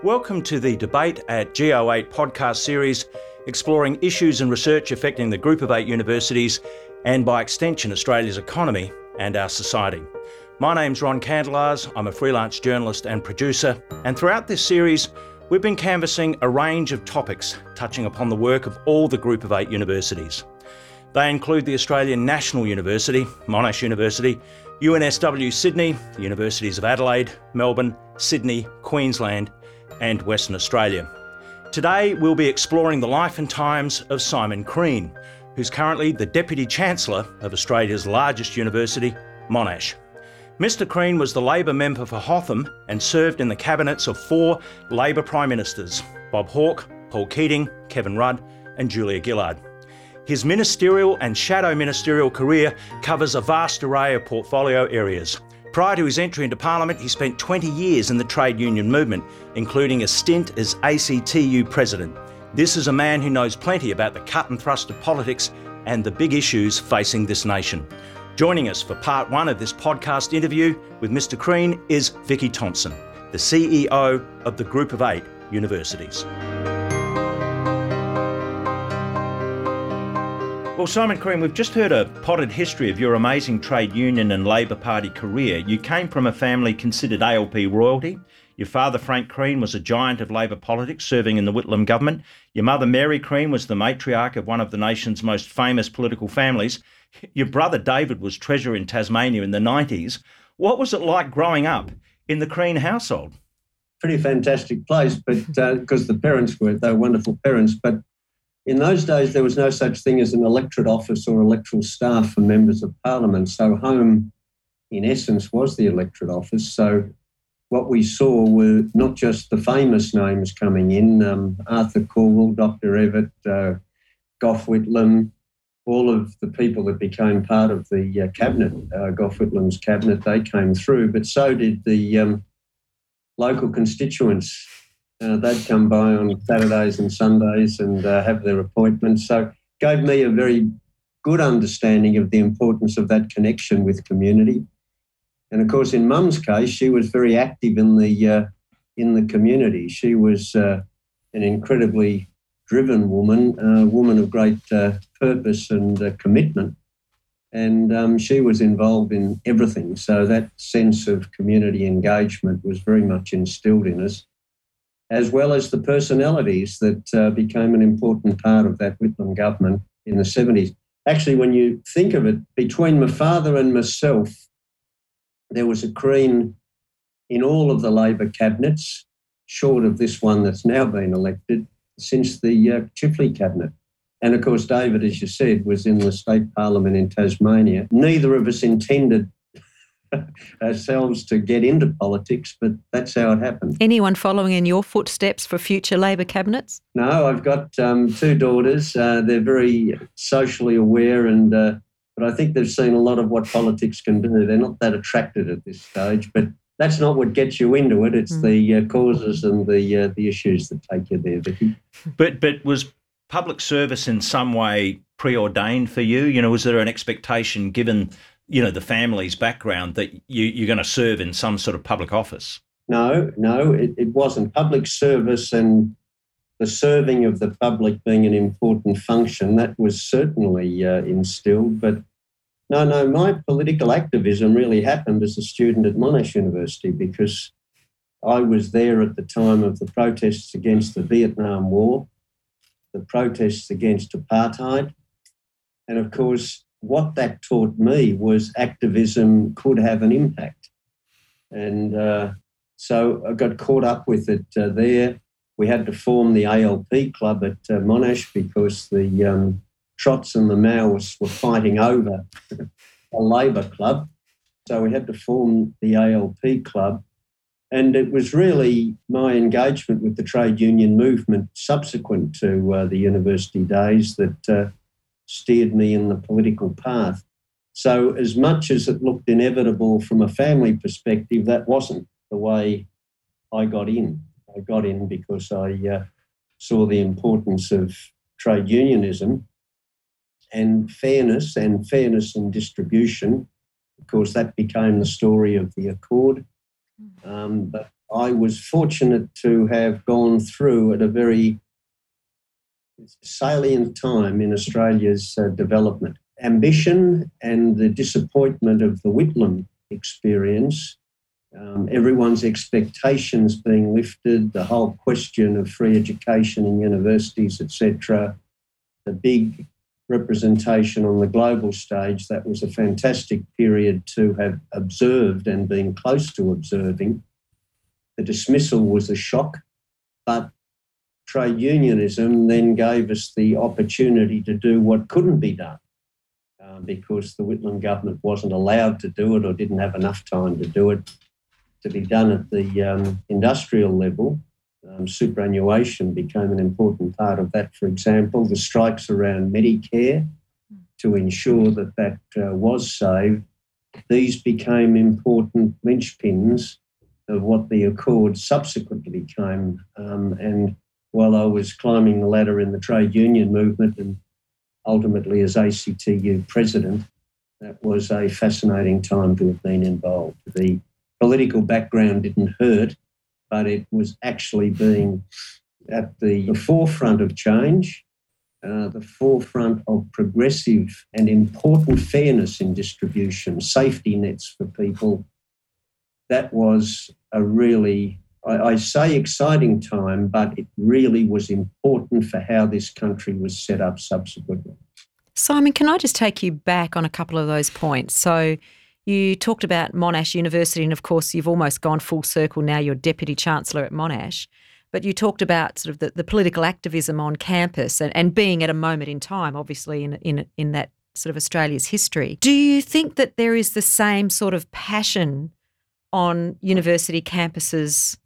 Welcome to the Debate at Go8 podcast series, exploring issues and research affecting the Group of 8 universities and, by extension, Australia's economy and our society. My name's Ron Candelars. I'm a freelance journalist and producer, and throughout this series, we've been canvassing a range of topics touching upon the work of all the Group of 8 universities. They include the Australian National University, Monash University, UNSW Sydney, the Universities of Adelaide, Melbourne, Sydney, Queensland, and Western Australia. Today, we'll be exploring the life and times of Simon Crean, who's currently the Deputy Chancellor of Australia's largest university, Monash. Mr. Crean was the Labor member for Hotham and served in the cabinets of 4 Labor Prime Ministers, Bob Hawke, Paul Keating, Kevin Rudd, and Julia Gillard. His ministerial and shadow ministerial career covers a vast array of portfolio areas. Prior to his entry into Parliament, he spent 20 years in the trade union movement, including a stint as ACTU president. This is a man who knows plenty about the cut and thrust of politics and the big issues facing this nation. Joining us for part 1 of this podcast interview with Mr. Crean is Vicky Thompson, the CEO of the Group of 8 universities. Well, Simon Crean, we've just heard a potted history of your amazing trade union and Labor Party career. You came from a family considered ALP royalty. Your father, Frank Crean, was a giant of Labor politics, serving in the Whitlam government. Your mother, Mary Crean, was the matriarch of one of the nation's most famous political families. Your brother, David, was Treasurer in Tasmania in the 90s. What was it like growing up in the Crean household? Pretty fantastic place, but because they were wonderful parents, but in those days, there was no such thing as an electorate office or electoral staff for members of Parliament. So home, in essence, was the electorate office. So what we saw were not just the famous names coming in, Arthur Calwell, Dr. Evatt, Gough Whitlam, all of the people that became part of the cabinet, Gough Whitlam's cabinet, they came through, but so did the local constituents. They'd come by on Saturdays and Sundays and have their appointments. So it gave me a very good understanding of the importance of that connection with community. And of course, in Mum's case, she was very active in the community. She was an incredibly driven woman, a woman of great purpose and commitment. And she was involved in everything. So that sense of community engagement was very much instilled in us, as well as the personalities that became an important part of that Whitlam government in the 70s. Actually, when you think of it, between my father and myself, there was a Crean in all of the Labor cabinets, short of this one that's now been elected, since the Chifley cabinet. And of course, David, as you said, was in the state parliament in Tasmania. Neither of us intended ourselves to get into politics, but that's how it happened. Anyone following in your footsteps for future Labor cabinets? No, I've got 2 daughters. They're very socially aware, and but I think they've seen a lot of what politics can do. They're not that attracted at this stage, but that's not what gets you into it. It's the causes and the issues that take you there, Vicky. But was public service in some way preordained for you? You know, was there an expectation given the family's background that you're going to serve in some sort of public office? No, it wasn't. Public service and the serving of the public being an important function, that was certainly instilled. But no, my political activism really happened as a student at Monash University, because I was there at the time of the protests against the Vietnam War, the protests against apartheid, and of course, what that taught me was activism could have an impact. And so I got caught up with it there. We had to form the ALP club at Monash because the Trots and the Maoists were fighting over a Labor club. So we had to form the ALP club. And it was really my engagement with the trade union movement subsequent to the university days that steered me in the political path. So as much as it looked inevitable from a family perspective, that wasn't the way I got in. I got in because I saw the importance of trade unionism and fairness in distribution. Of course, that became the story of the Accord. But I was fortunate to have gone through at a very salient time in Australia's development. Ambition and the disappointment of the Whitlam experience, everyone's expectations being lifted, the whole question of free education in universities, etc., the big representation on the global stage, that was a fantastic period to have observed and been close to observing. The dismissal was a shock, but trade unionism then gave us the opportunity to do what couldn't be done because the Whitlam government wasn't allowed to do it or didn't have enough time to do it, to be done at the industrial level. Superannuation became an important part of that, for example. The strikes around Medicare to ensure that that was saved. These became important linchpins of what the Accord subsequently became. And while I was climbing the ladder in the trade union movement and ultimately as ACTU president, that was a fascinating time to have been involved. The political background didn't hurt, but it was actually being at the forefront of change, the forefront of progressive and important fairness in distribution, safety nets for people. That was a really, I say exciting time, but it really was important for how this country was set up subsequently. Simon, can I just take you back on a couple of those points? So you talked about Monash University, and of course you've almost gone full circle now, you're Deputy Chancellor at Monash, but you talked about sort of the political activism on campus and being at a moment in time, obviously in that sort of Australia's history. Do you think that there is the same sort of passion on university campuses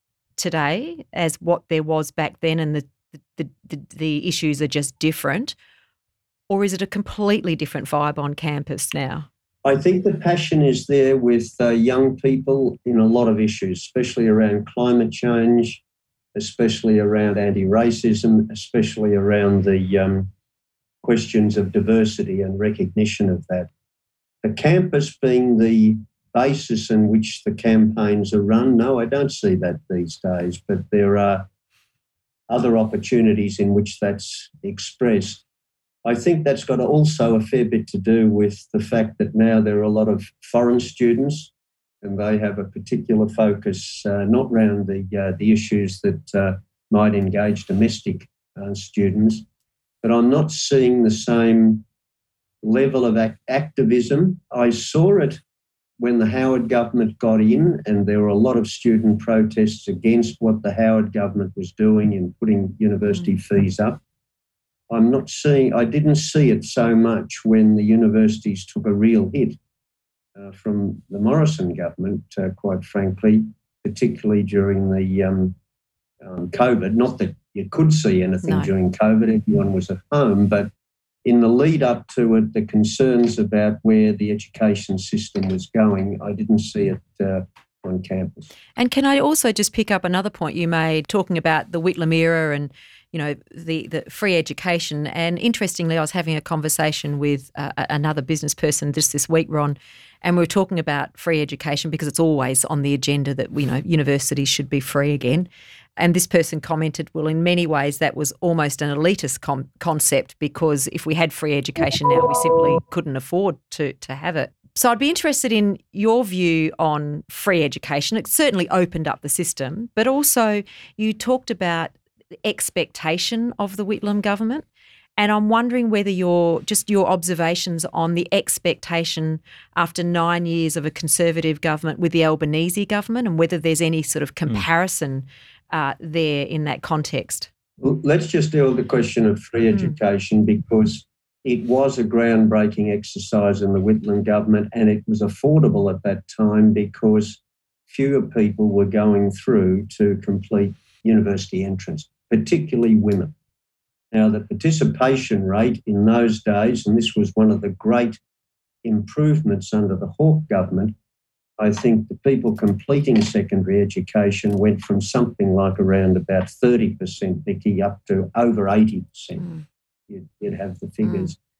today as what there was back then, and the issues are just different? Or is it a completely different vibe on campus now? I think the passion is there with young people in a lot of issues, especially around climate change, especially around anti-racism, especially around the questions of diversity and recognition of that. The campus being the basis in which the campaigns are run, no, I don't see that these days, but there are other opportunities in which that's expressed. I think that's got also a fair bit to do with the fact that now there are a lot of foreign students and they have a particular focus not around the issues that might engage domestic students, but I'm not seeing the same level of activism. I saw it when the Howard government got in, and there were a lot of student protests against what the Howard government was doing in putting university fees up. I didn't see it so much when the universities took a real hit from the Morrison government, quite frankly, particularly during the COVID. Not that you could see anything during COVID, everyone was at home, but in the lead up to it, the concerns about where the education system was going, I didn't see it on campus. And can I also just pick up another point you made, talking about the Whitlam era and the free education. And interestingly, I was having a conversation with another business person just this week, Ron, and we were talking about free education because it's always on the agenda that universities should be free again. And this person commented, well, in many ways that was almost an elitist concept, because if we had free education now, we simply couldn't afford to have it. So I'd be interested in your view on free education. It certainly opened up the system, but also you talked about the expectation of the Whitlam government, and I'm wondering whether your observations on the expectation after 9 years of a Conservative government with the Albanese government, and whether there's any sort of comparison there in that context. Well, let's just deal with the question of free education, because it was a groundbreaking exercise in the Whitlam government, and it was affordable at that time because fewer people were going through to complete university entrance, particularly women. Now, the participation rate in those days, and this was one of the great improvements under the Hawke government, I think the people completing secondary education went from something like around about 30%, Vicky, up to over 80%. You'd have the figures.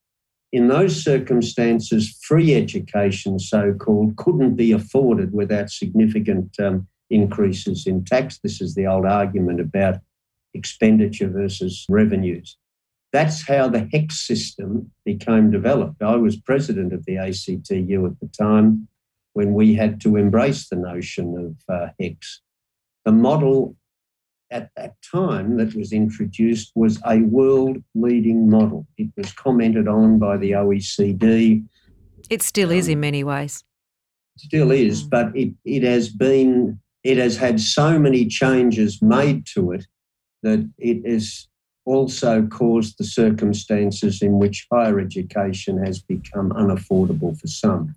in those circumstances, free education, so-called, couldn't be afforded without significant increases in tax. This is the old argument about expenditure versus revenues. That's how the HECS system became developed. I was president of the ACTU at the time when we had to embrace the notion of HECS. The model at that time that was introduced was a world-leading model. It was commented on by the OECD. It still is in many ways. Still is, but it has had so many changes made to it that it has also caused the circumstances in which higher education has become unaffordable for some.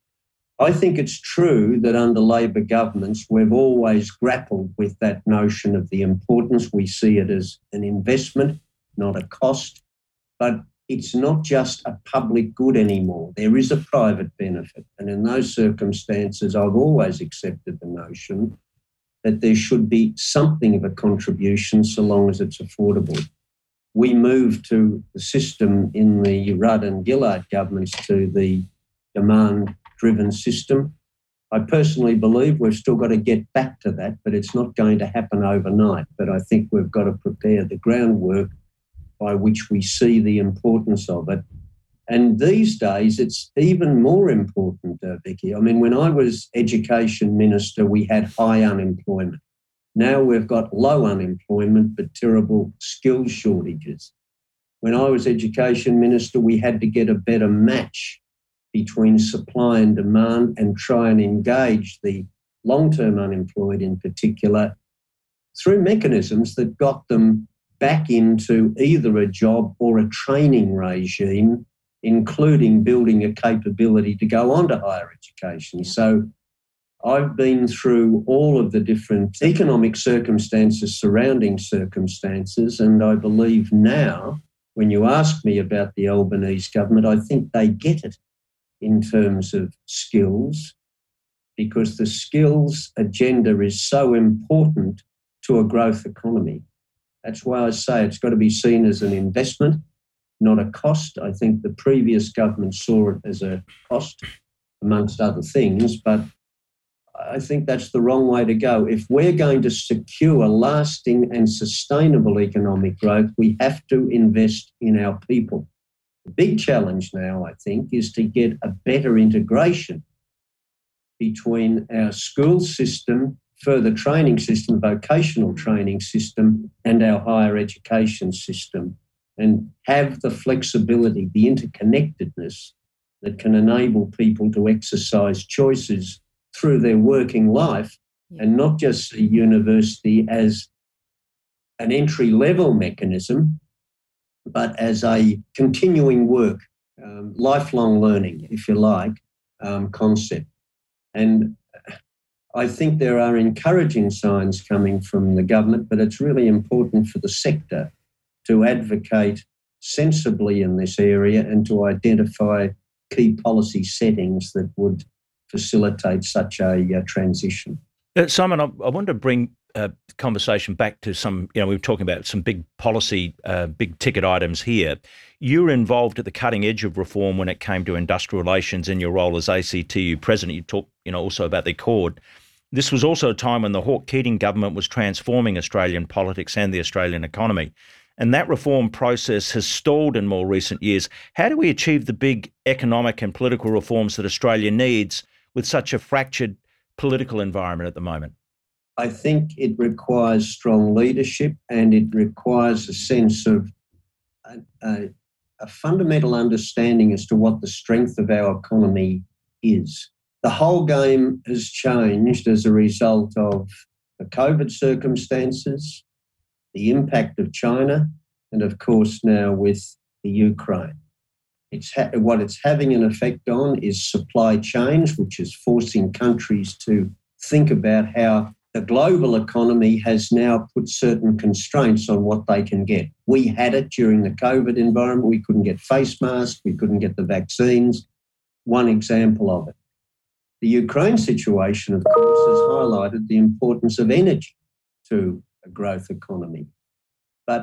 I think it's true that under Labor governments, we've always grappled with that notion of the importance. We see it as an investment, not a cost, but it's not just a public good anymore. There is a private benefit. And in those circumstances, I've always accepted the notion that there should be something of a contribution so long as it's affordable. We moved to the system in the Rudd and Gillard governments to the demand-driven system. I personally believe we've still got to get back to that, but it's not going to happen overnight. But I think we've got to prepare the groundwork by which we see the importance of it. And these days, it's even more important, Vicky. I mean, when I was Education Minister, we had high unemployment. Now we've got low unemployment, but terrible skills shortages. When I was Education Minister, we had to get a better match between supply and demand and try and engage the long-term unemployed in particular through mechanisms that got them back into either a job or a training regime, including building a capability to go on to higher education. So I've been through all of the different economic circumstances, surrounding circumstances, and I believe now, when you ask me about the Albanese government, I think they get it in terms of skills, because the skills agenda is so important to a growth economy. That's why I say it's got to be seen as an investment, not a cost. I think the previous government saw it as a cost, amongst other things, but I think that's the wrong way to go. If we're going to secure lasting and sustainable economic growth, we have to invest in our people. The big challenge now, I think, is to get a better integration between our school system, further training system, vocational training system, and our higher education system, and have the flexibility, the interconnectedness that can enable people to exercise choices through their working life, and not just see university as an entry-level mechanism, but as a continuing work, lifelong learning, if you like, concept. And I think there are encouraging signs coming from the government, but it's really important for the sector to advocate sensibly in this area and to identify key policy settings that would facilitate such a transition. Simon, I want to bring conversation back to some, we were talking about some big policy, big ticket items here. You were involved at the cutting edge of reform when it came to industrial relations in your role as ACTU president. You talked, also about the Accord. This was also a time when the Hawke-Keating government was transforming Australian politics and the Australian economy. And that reform process has stalled in more recent years. How do we achieve the big economic and political reforms that Australia needs with such a fractured political environment at the moment? I think it requires strong leadership, and it requires a sense of a fundamental understanding as to what the strength of our economy is. The whole game has changed as a result of the COVID circumstances, the impact of China, and of course now with the Ukraine. What it's having an effect on is supply chains, which is forcing countries to think about how the global economy has now put certain constraints on what they can get. We had it during the COVID environment. We couldn't get face masks. We couldn't get the vaccines. One example of it. The Ukraine situation, of course, has highlighted the importance of energy to a growth economy. But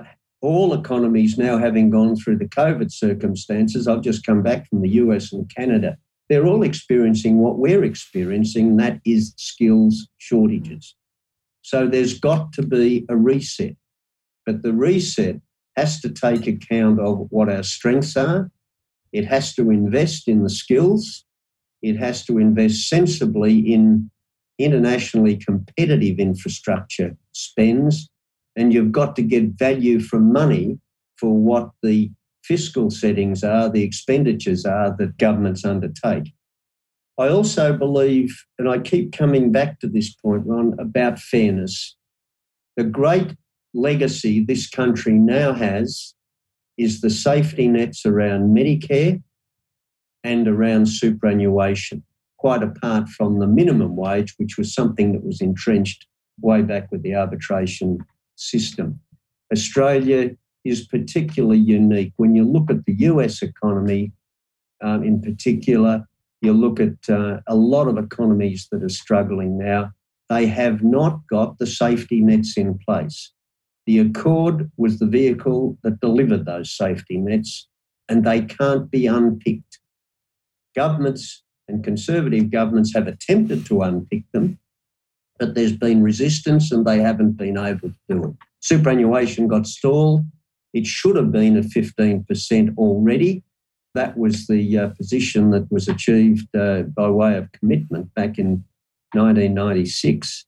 all economies now having gone through the COVID circumstances, I've just come back from the US and Canada, they're all experiencing what we're experiencing, and that is skills shortages. So there's got to be a reset, but the reset has to take account of what our strengths are. It has to invest in the skills. It has to invest sensibly in internationally competitive infrastructure spends, and you've got to get value from money for what the fiscal settings are, the expenditures are that governments undertake. I also believe, and I keep coming back to this point, Ron, about fairness. The great legacy this country now has is the safety nets around Medicare and around superannuation, quite apart from the minimum wage, which was something that was entrenched way back with the arbitration system. Australia is particularly unique. When you look at the US economy in particular, you look at a lot of economies that are struggling now, they have not got the safety nets in place. The Accord was the vehicle that delivered those safety nets, and they can't be unpicked. Governments and conservative governments have attempted to unpick them, but there's been resistance and they haven't been able to do it. Superannuation got stalled. It should have been at 15% already. That was the position that was achieved by way of commitment back in 1996,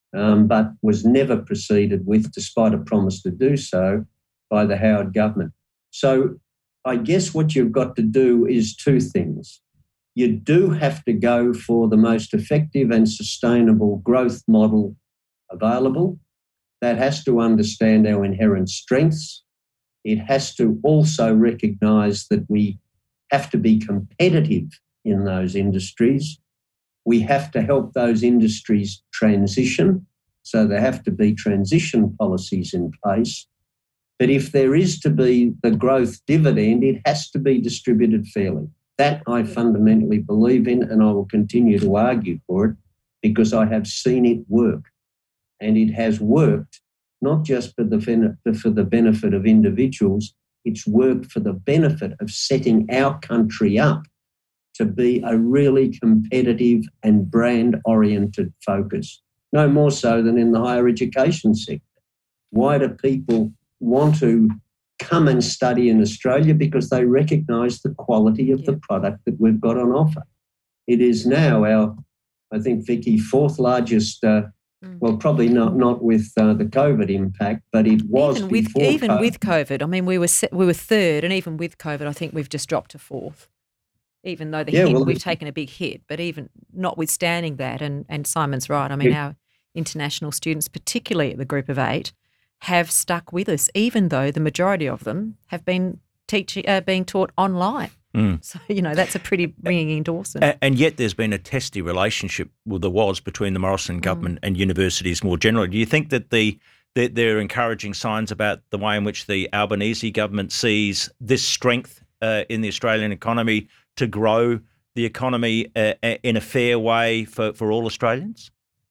but was never proceeded with, despite a promise to do so, by the Howard government. So I guess what you've got to do is two things. You do have to go for the most effective and sustainable growth model available. That has to understand our inherent strengths. It has to also recognise that we have to be competitive in those industries. We have to help those industries transition, so there have to be transition policies in place. But if there is to be the growth dividend, it has to be distributed fairly. That I fundamentally believe in, and I will continue to argue for it because I have seen it work. And it has worked not just for the benefit of individuals, it's worked for the benefit of setting our country up to be a really competitive and brand-oriented focus, no more so than in the higher education sector. Why do people want to come and study in Australia? Because they recognise the quality of the product that we've got on offer. It is now our, I think, Vicky, fourth largest, well, probably not with the COVID impact, but it was even with COVID. I mean, we were third, and even with COVID, I think we've just dropped to fourth. Even though we've taken a big hit, but even notwithstanding that, and Simon's right. I mean, our international students, particularly at the Group of 8, have stuck with us, even though the majority of them have been being taught online. So, that's a pretty ringing endorsement. And yet there's been a testy relationship, between the Morrison government and universities more generally. Do you think that there are encouraging signs about the way in which the Albanese government sees this strength in the Australian economy to grow the economy in a fair way for all Australians?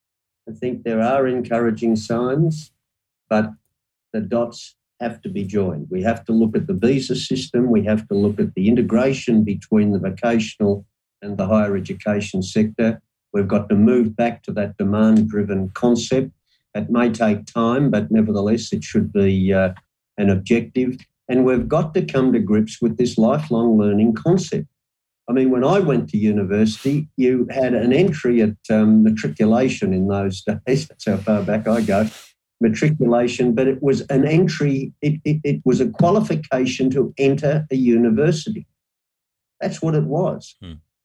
I think there are encouraging signs, but the dots have to be joined. We have to look at the visa system. We have to look at the integration between the vocational and the higher education sector. We've got to move back to that demand-driven concept. It may take time, but nevertheless, it should be an objective. And we've got to come to grips with this lifelong learning concept. I mean, when I went to university, you had an entry at matriculation in those days. That's how far back I go. Matriculation, but it was an entry, it was a qualification to enter a university. That's what it was.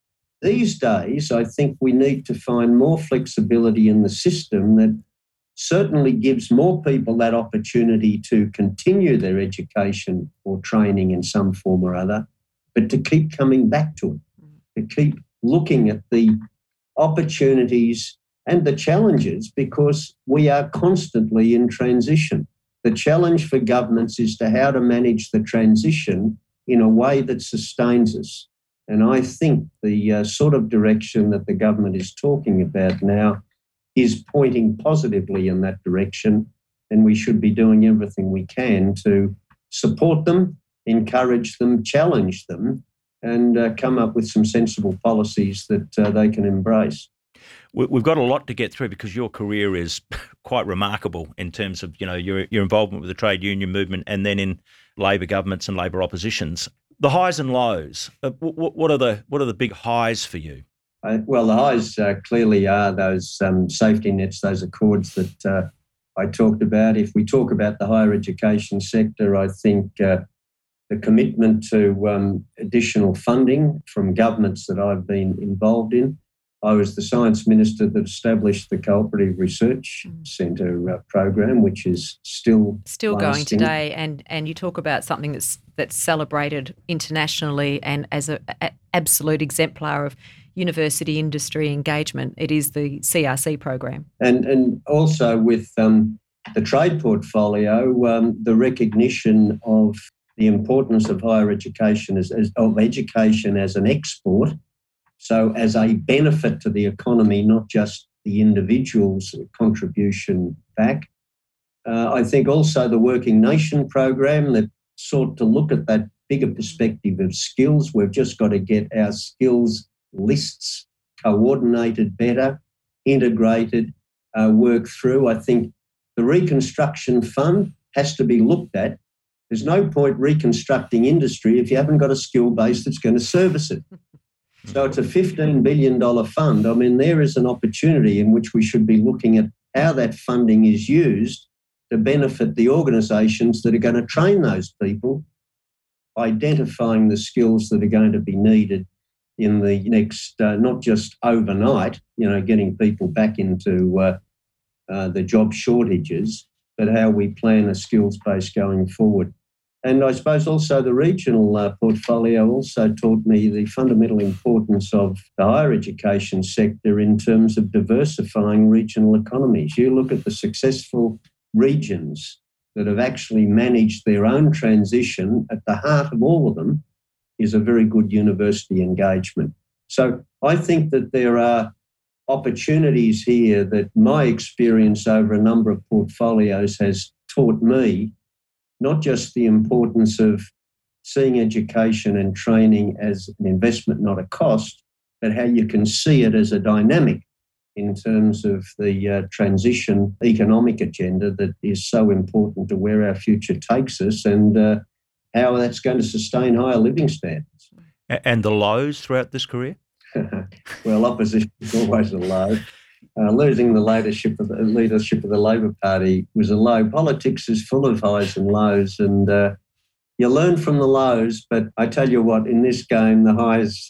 These days, I think we need to find more flexibility in the system that certainly gives more people that opportunity to continue their education or training in some form or other, but to keep coming back to it, to keep looking at the opportunities and the challenges, because we are constantly in transition. The challenge for governments is to how to manage the transition in a way that sustains us. And I think the sort of direction that the government is talking about now is pointing positively in that direction, and we should be doing everything we can to support them, encourage them, challenge them, and come up with some sensible policies that they can embrace. We've got a lot to get through because your career is quite remarkable in terms of, your involvement with the trade union movement and then in Labor governments and Labor oppositions. The highs and lows. What are the big highs for you? Well, the highs clearly are those safety nets, those accords that I talked about. If we talk about the higher education sector, I think the commitment to additional funding from governments that I've been involved in. I was the science minister that established the Cooperative Research Centre program, which is still going today. And you talk about something that's celebrated internationally and as an absolute exemplar of university industry engagement. It is the CRC program. And also with the trade portfolio, the recognition of the importance of higher education of education as an export. So as a benefit to the economy, not just the individual's contribution back. I think also the Working Nation program that sought to look at that bigger perspective of skills. We've just got to get our skills lists coordinated better, integrated, work through. I think the Reconstruction Fund has to be looked at. There's no point reconstructing industry if you haven't got a skill base that's going to service it. So it's a $15 billion fund. I mean, there is an opportunity in which we should be looking at how that funding is used to benefit the organisations that are going to train those people, identifying the skills that are going to be needed in the next, not just overnight, getting people back into the job shortages, but how we plan a skills base going forward. And I suppose also the regional portfolio also taught me the fundamental importance of the higher education sector in terms of diversifying regional economies. You look at the successful regions that have actually managed their own transition. At the heart of all of them is a very good university engagement. So I think that there are opportunities here that my experience over a number of portfolios has taught me, not just the importance of seeing education and training as an investment, not a cost, but how you can see it as a dynamic in terms of the transition economic agenda that is so important to where our future takes us and how that's going to sustain higher living standards. And the lows throughout this career? Well, opposition is always a low. Losing the leadership of the Labor Party was a low. Politics is full of highs and lows, and you learn from the lows. But I tell you what, in this game, the highs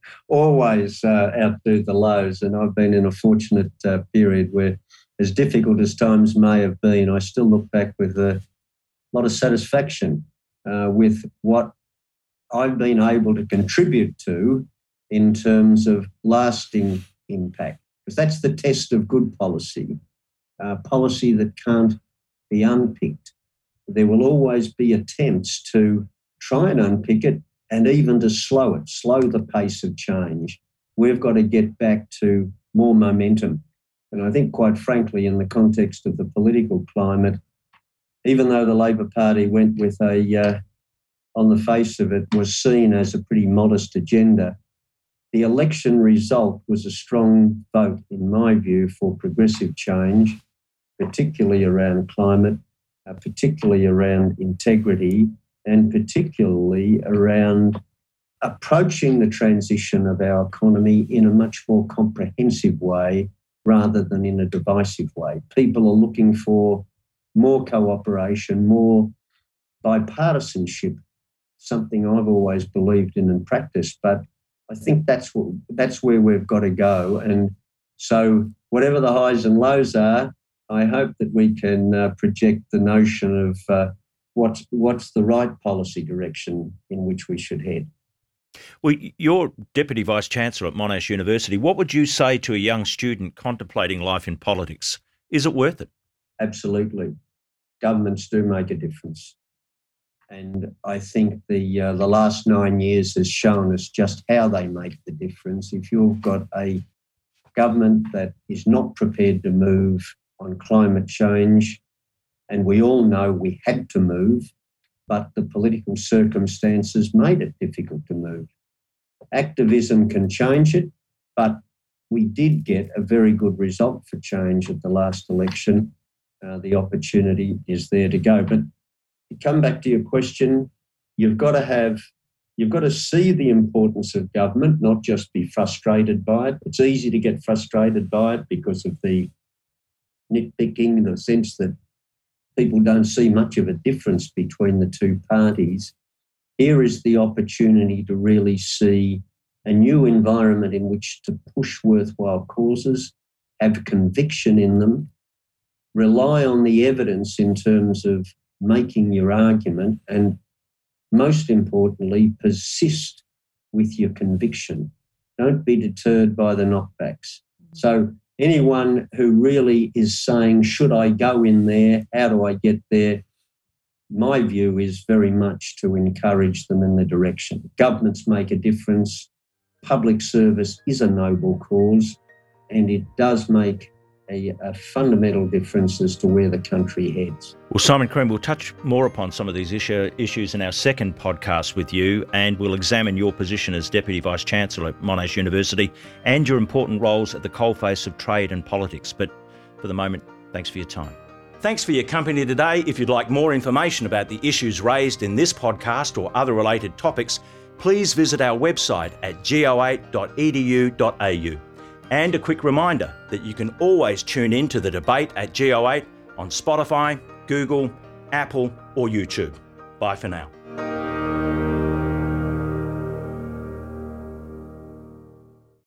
always outdo the lows. And I've been in a fortunate period where, as difficult as times may have been, I still look back with a lot of satisfaction with what I've been able to contribute to in terms of lasting impact. Because that's the test of good policy, policy that can't be unpicked. There will always be attempts to try and unpick it and even to slow the pace of change. We've got to get back to more momentum. And I think, quite frankly, in the context of the political climate, even though the Labor Party went with on the face of it, was seen as a pretty modest agenda, the election result was a strong vote, in my view, for progressive change, particularly around climate, particularly around integrity, and particularly around approaching the transition of our economy in a much more comprehensive way rather than in a divisive way. People are looking for more cooperation, more bipartisanship, something I've always believed in and practiced, but I think that's where we've got to go. And so whatever the highs and lows are, I hope that we can project the notion of what's the right policy direction in which we should head. Well, you're Deputy Vice-Chancellor at Monash University. What would you say to a young student contemplating life in politics? Is it worth it? Absolutely. Governments do make a difference. And I think the last 9 years has shown us just how they make the difference. If you've got a government that is not prepared to move on climate change, and we all know we had to move, but the political circumstances made it difficult to move. Activism can change it, but we did get a very good result for change at the last election. The opportunity is there to go. But to come back to your question, you've got to see the importance of government, not just be frustrated by it. It's easy to get frustrated by it because of the nitpicking, in the sense that people don't see much of a difference between the two parties. Here is the opportunity to really see a new environment in which to push worthwhile causes, have conviction in them, rely on the evidence in terms of making your argument, and most importantly, persist with your conviction. Don't be deterred by the knockbacks. So anyone who really is saying, should I go in there? How do I get there? My view is very much to encourage them in the direction. Governments make a difference. Public service is a noble cause, and it does make a fundamental difference as to where the country heads. Well, Simon Crean, we'll touch more upon some of these issues in our second podcast with you, and we'll examine your position as Deputy Vice-Chancellor at Monash University and your important roles at the coalface of trade and politics. But for the moment, thanks for your time. Thanks for your company today. If you'd like more information about the issues raised in this podcast or other related topics, please visit our website at go8.edu.au. And a quick reminder that you can always tune in to the debate at Go8 on Spotify, Google, Apple or YouTube. Bye for now.